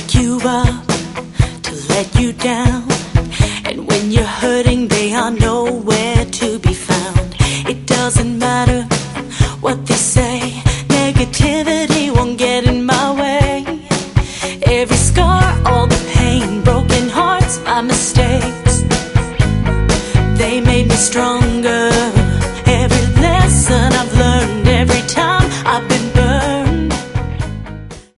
pick you up, to let you down. And when you're hurting, they are nowhere to be found. It doesn't matter what they say, negativity won't get in my way. Every scar, all the pain, broken hearts, my mistakes, they made me stronger.